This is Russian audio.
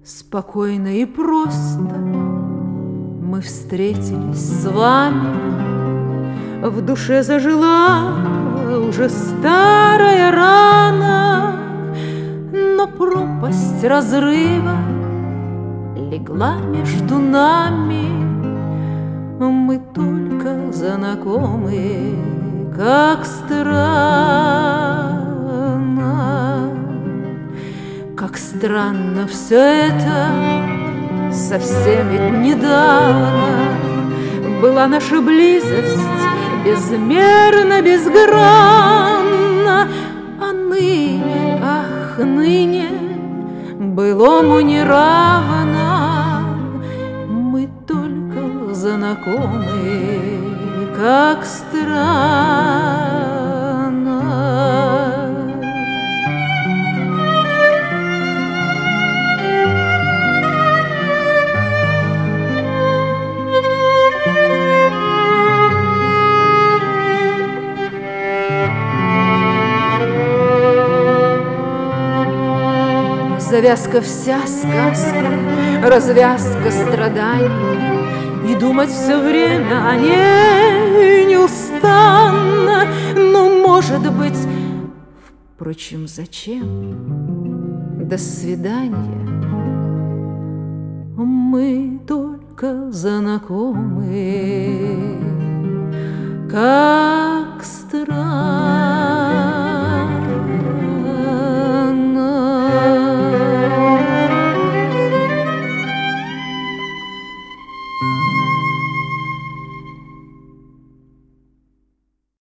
Спокойно и просто мы встретились с вами. В душе зажила уже старая рана, но пропасть разрыва легла между нами. Мы только знакомы, как странно. Как странно все это, совсем ведь недавно была наша близость безмерно, безгранна. А ныне, ах, ныне былому не равна. Мы только знакомы, как странно. Завязка вся сказка, развязка страданий, и думать все время о ней неустанно. Но, может быть, впрочем, зачем? До свидания. Мы только знакомы, как странно.